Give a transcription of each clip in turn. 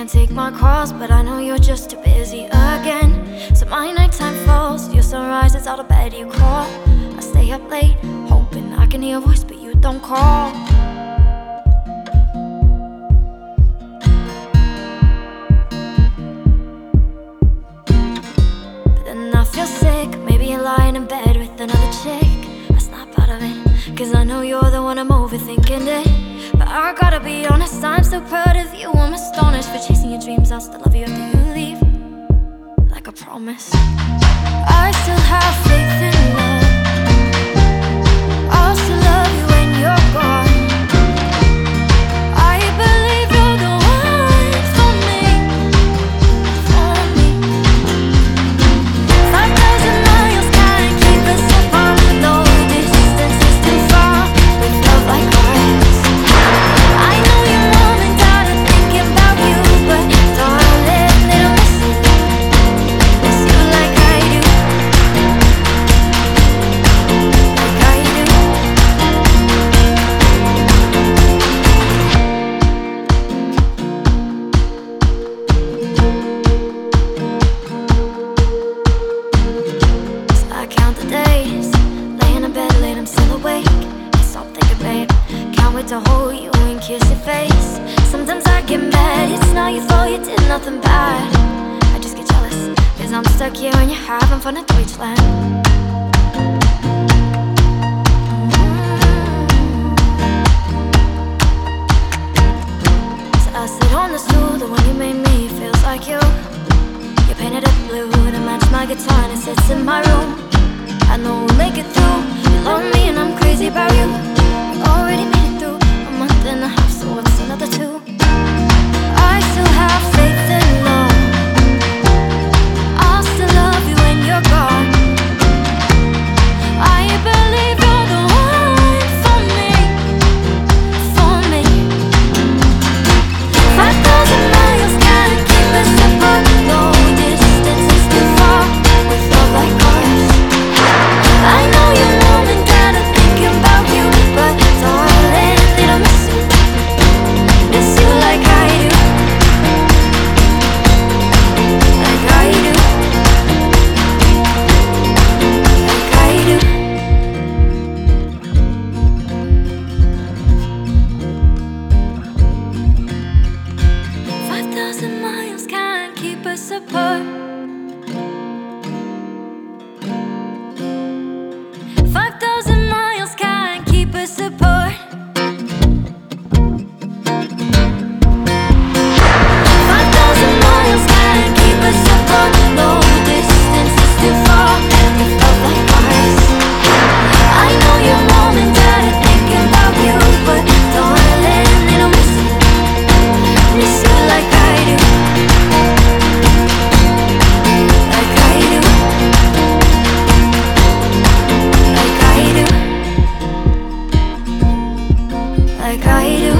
can't take my calls, but I know you're just too busy again. So my nighttime falls, your sunrise is out of bed, you crawl. I stay up late, hoping I can hear your voice, but you don't call. But then I feel sick, maybe you're lying in bed with another chick. I snap out of it, cause I know you're the one I'm overthinking it. But I gotta be honest, I'm so proud of you. I'm astonished for chasing your dreams. I'll still love you after you leave, like I promised. I still have faith in love. I'll still love you when you're gone. I believe you're the one for me, for me. 5,000 miles can't keep us apart. No distance is too far with love like ours. I know your mom and dad are thinking about you, but darling, they don't miss you like I do, like I do. So I count the days, laying in bed late, I'm still awake. Can't stop thinking, babe. Can't wait to hold you and kiss your face. Sometimes I get mad, it's not your fault, you did nothing bad. I just get jealous, cause I'm stuck here and you're having fun in Deutschland. So I sit on the stool, the one you made me feels like you. You painted it blue to match my guitar and it sits in my room. I know we'll make it through. You love me and I'm crazy about you. We already made it through a month and a half, so what's another two? I still have faith in love. I'll still love you when you're gone. I believe you're the one for me, for me. 5,000 miles can't keep us apart. No distance is too far with love like ours. I know your mom and dad are thinking about you, but darling, they don't miss you like I do, like I do, like I do. Five thousand miles can't keep us apart. 5,000 miles can't keep us apart. 5,000 miles can't keep us apart. No distance is too far with love like ours. I know your mom and dad are thinking about you, but darling, they don't miss you like I do, like I do, like I do, like I do,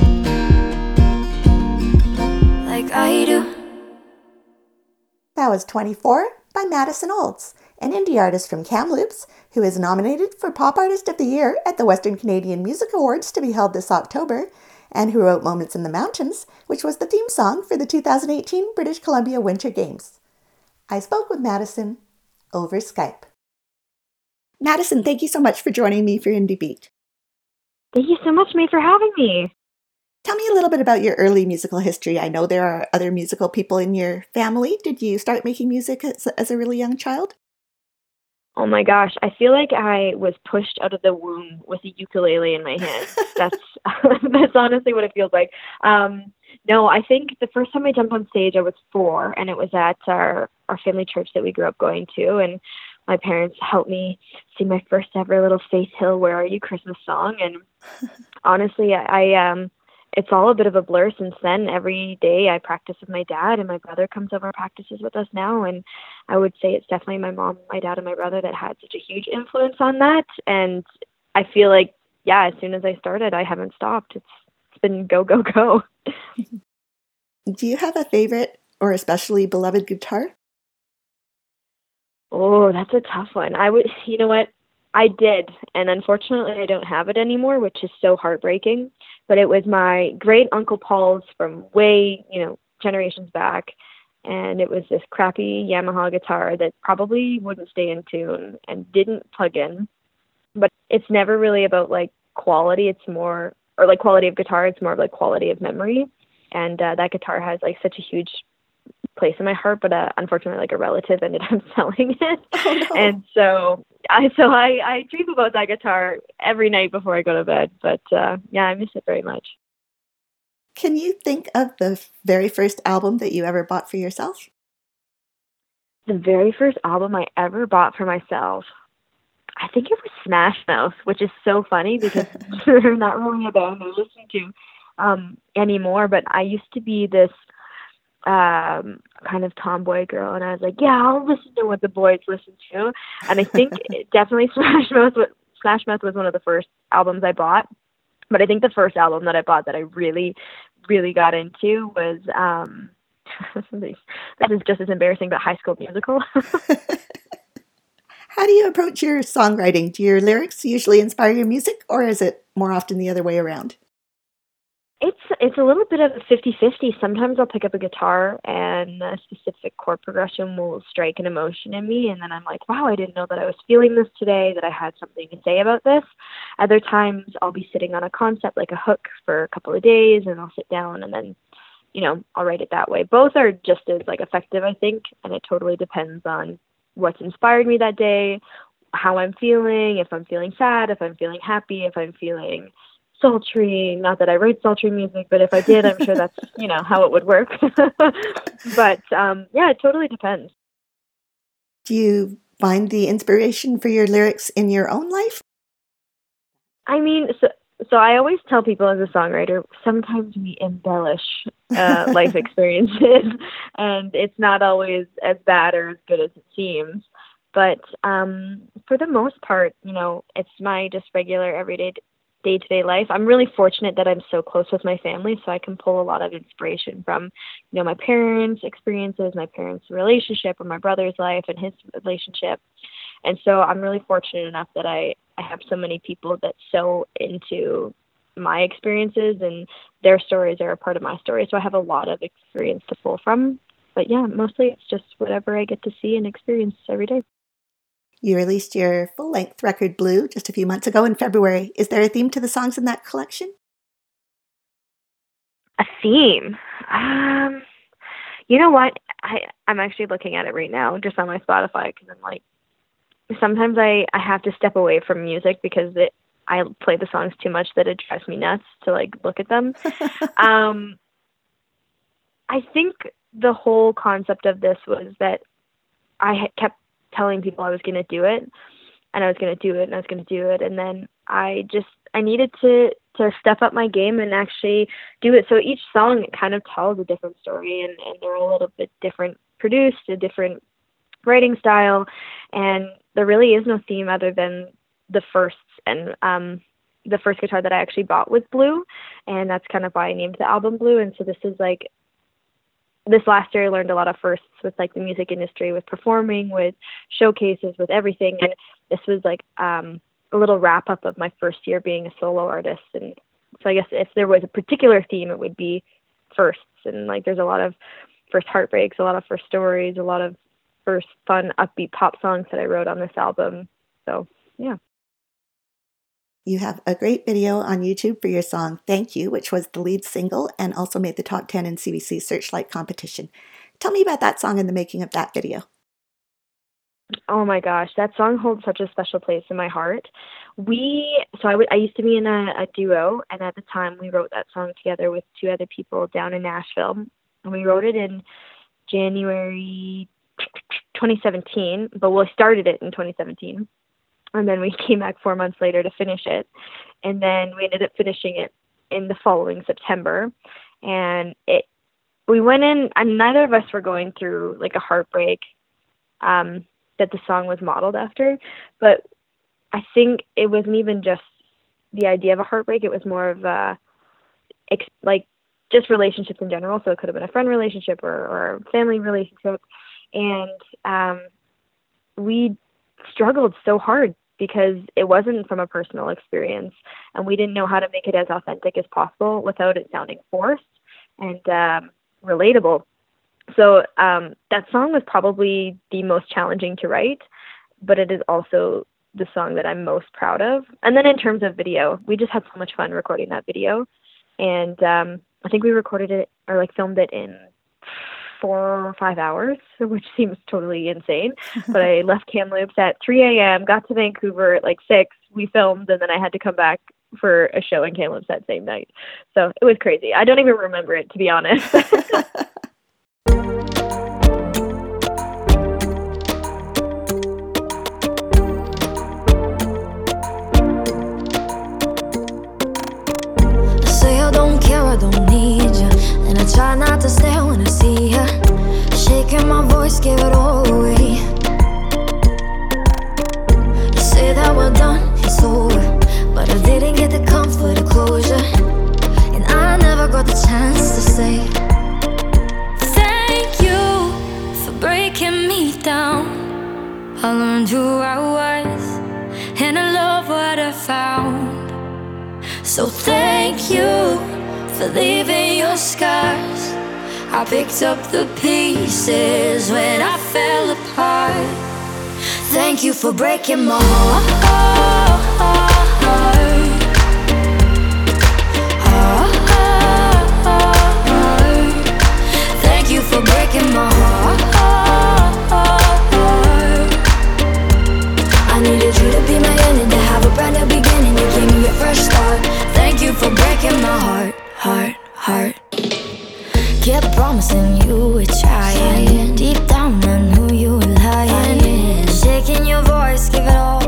like I do. That was 24 by Madison Olds, an indie artist from Kamloops who is nominated for Pop Artist of the Year at the Western Canadian Music Awards to be held this October, and who wrote Moments in the Mountains, which was the theme song for the 2018 British Columbia Winter Games. I spoke with Madison over Skype. Madison, thank you so much for joining me for Indie Beat. Thank you so much, May, for having me. Tell me a little bit about your early musical history. I know there are other musical people in your family. Did you start making music as a really young child? Oh my gosh, I feel like I was pushed out of the womb with a ukulele in my hand. That's that's honestly what it feels like. No, I think the first time I jumped on stage, I was 4, and it was at our family church that we grew up going to, and my parents helped me sing my first ever little Faith Hill, Where Are You Christmas song. And honestly, I it's all a bit of a blur since then. Every day I practice with my dad, and my brother comes over and practices with us now. And I would say it's definitely my mom, my dad, and my brother that had such a huge influence on that. And I feel like, yeah, as soon as I started, I haven't stopped. It's been go, go, go. Do you have a favorite or especially beloved guitar? Oh, that's a tough one. You know what? I did, and unfortunately I don't have it anymore, which is so heartbreaking. But it was my great Uncle Paul's from way, generations back, and it was this crappy Yamaha guitar that probably wouldn't stay in tune and didn't plug in. But it's never really about like quality. It's more, or like quality of guitar. It's more of like quality of memory. And that guitar has like such a huge place in my heart, but unfortunately, like a relative ended up selling it. Oh, no. And so I dream about that guitar every night before I go to bed. But yeah, I miss it very much. Can you think of the very first album that you ever bought for yourself? The very first album I ever bought for myself, I think it was Smash Mouth, which is so funny because they're not really a band I listen to anymore. But I used to be this kind of tomboy girl, and I was like, yeah, I'll listen to what the boys listen to. And I think definitely Smash Mouth was one of the first albums I bought. But I think the first album that I bought that I really, really got into was this is just as embarrassing, but High School Musical. How do you approach your songwriting? Do your lyrics usually inspire your music, or is it more often the other way around? It's a little bit of a 50-50. Sometimes I'll pick up a guitar and a specific chord progression will strike an emotion in me, and then I'm like, wow, I didn't know that I was feeling this today, that I had something to say about this. Other times I'll be sitting on a concept like a hook for a couple of days, and I'll sit down and then, I'll write it that way. Both are just as like effective, I think, and it totally depends on what's inspired me that day, how I'm feeling, if I'm feeling sad, if I'm feeling happy, if I'm feeling sultry. Not that I write sultry music, but if I did, I'm sure that's, how it would work. But yeah, it totally depends. Do you find the inspiration for your lyrics in your own life? I mean, so I always tell people as a songwriter, sometimes we embellish life experiences, and it's not always as bad or as good as it seems. But for the most part, it's my just regular everyday day-to-day life. I'm really fortunate that I'm so close with my family, so I can pull a lot of inspiration from, my parents' experiences, my parents' relationship, or my brother's life and his relationship. And so I'm really fortunate enough that I have so many people that so into my experiences, and their stories are a part of my story. So I have a lot of experience to pull from. But yeah, mostly it's just whatever I get to see and experience every day. You released your full-length record, Blue, just a few months ago in February. Is there a theme to the songs in that collection? A theme? You know what? I'm actually looking at it right now, just on my Spotify, because I'm like, sometimes I have to step away from music because I play the songs too much that it drives me nuts to like look at them. I think the whole concept of this was that I kept telling people I was going to do it, and I was going to do it, and I was going to do it. And then I needed to step up my game and actually do it. So each song kind of tells a different story, and they're a little bit different produced, a different writing style. And there really is no theme other than the firsts, and the first guitar that I actually bought was Blue. And that's kind of why I named the album Blue. And so this is like, this last year I learned a lot of firsts with like the music industry, with performing, with showcases, with everything. And this was like a little wrap up of my first year being a solo artist. And so I guess if there was a particular theme, it would be firsts. And like there's a lot of first heartbreaks, a lot of first stories, a lot of first fun upbeat pop songs that I wrote on this album. So yeah. You have a great video on YouTube for your song Thank You, which was the lead single and also made the top 10 in CBC Searchlight competition. Tell me about that song and the making of that video. Oh my gosh, that song holds such a special place in my heart. I used to be in a duo, and at the time we wrote that song together with two other people down in Nashville. And we wrote it in January 2017, but we started it in 2017. And then we came back 4 months later to finish it. And then we ended up finishing it in the following September. And we went in, and neither of us were going through like a heartbreak that the song was modeled after. But I think it wasn't even just the idea of a heartbreak. It was more of like just relationships in general. So it could have been a friend relationship or a family relationship. And we struggled so hard because it wasn't from a personal experience, and we didn't know how to make it as authentic as possible without it sounding forced. And relatable. So that song was probably the most challenging to write, but it is also the song that I'm most proud of. And then in terms of video, we just had so much fun recording that video. And I think we recorded it or like filmed it in 4 or 5 hours, which seems totally insane. But I left Kamloops at 3 a.m., got to Vancouver at like 6, we filmed, and then I had to come back for a show in Kamloops that same night. So it was crazy. I don't even remember it, to be honest. I don't need you, and I try not to stare when I see you. Shaking my voice, give it all away. You say that we're done, it's over, but I didn't get the comfort of closure, and I never got the chance to say thank you for breaking me down. I learned who I was, and I love what I found. So thank you for leaving your scars. I picked up the pieces when I fell apart. Thank you for breaking my heart. Thank you for breaking my heart. I needed you to be my ending, to have a brand new beginning. You gave me a fresh start. Thank you for breaking my heart. Kept promising you would try, and deep down I knew you were lying. Shaking your voice, give it all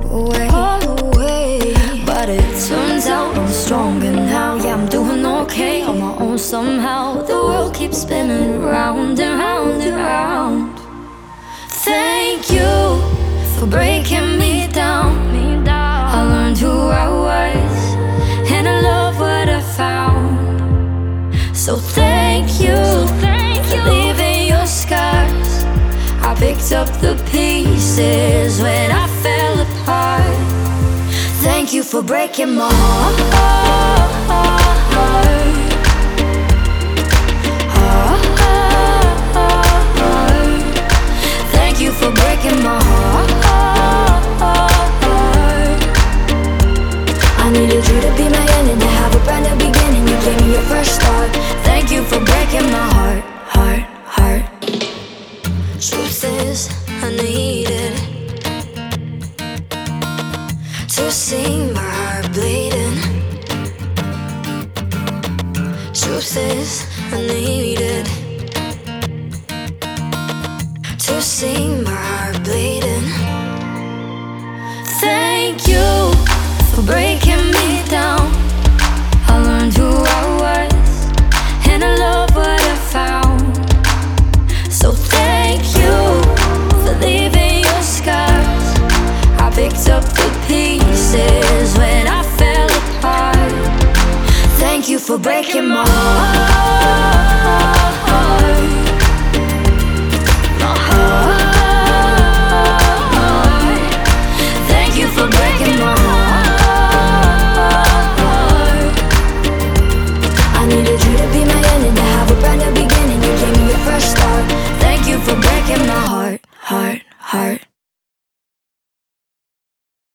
away. But it turns out I'm stronger now. Yeah, I'm doing okay on my own somehow. The world keeps spinning round and round and round. Thank you for breaking me down. I learned who I was, and I love what I found. So thank you for leaving your scars. I picked up the pieces when I fell apart. Thank you for breaking my heart. Thank you for breaking my heart. I needed you to be my ending, to have a brand new beginning. You gave me a fresh start. Thank you for breaking my heart. Truth is, I needed to see my heart bleeding. Truth is, I needed to see my heart bleeding. Thank you